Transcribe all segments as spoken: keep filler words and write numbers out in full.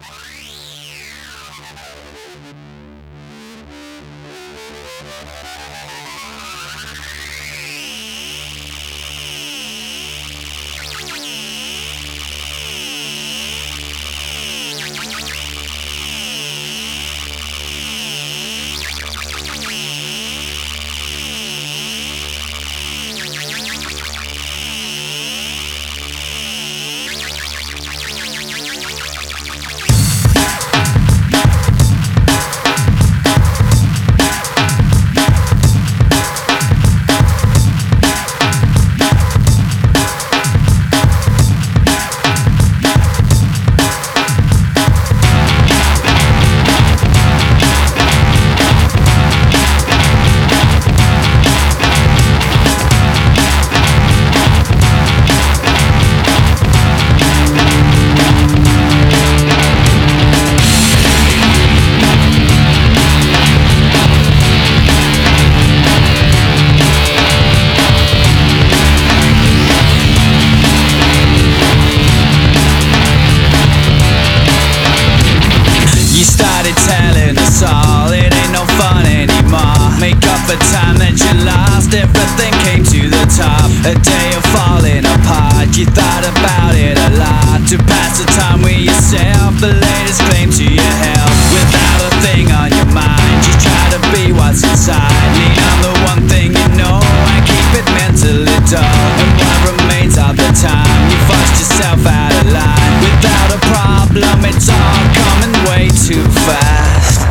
Telling us all it ain't no fun anymore. Make up for time that you lost. Everything came to the top. A day of falling apart. You thought about it a lot. To pass the time with yourself. The latest claim to your health. Without a thing on your mind. Just try to be what's inside. Lean on the one thing you know and keep it mentally dull. And what remains of the time you forced yourself out of line. Without a problem, it's all coming way too fast.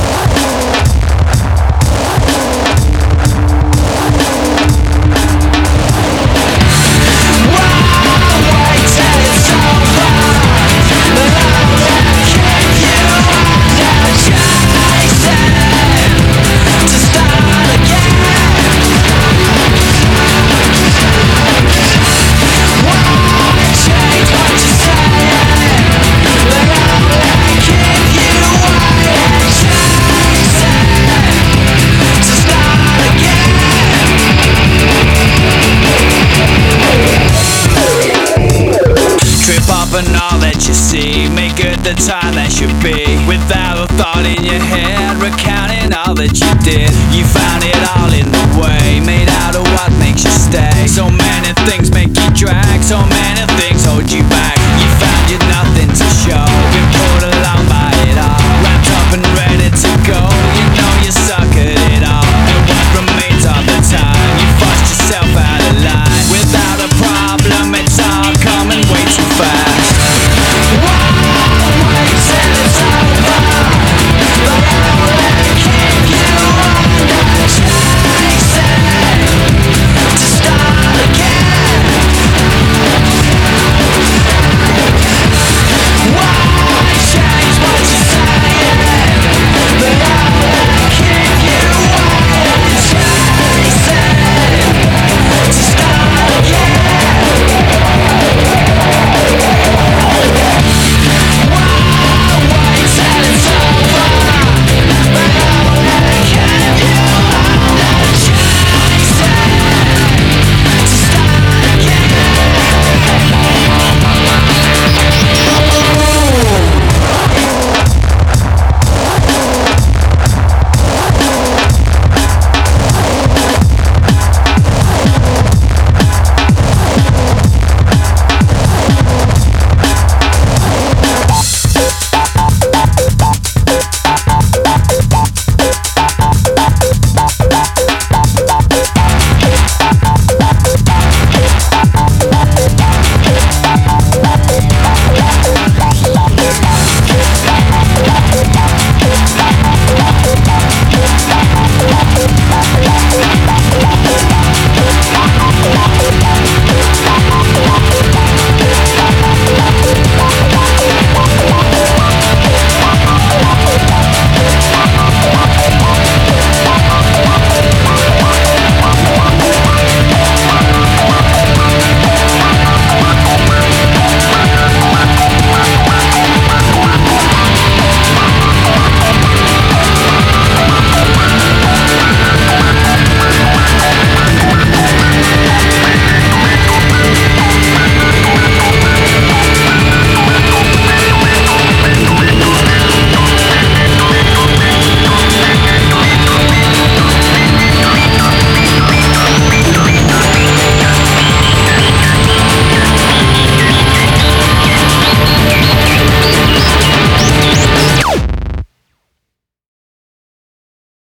And all that you see, make good the time that should be. Without a thought in your head, recounting all that you did. You found it all in the way, made out of what makes you stay. So many things make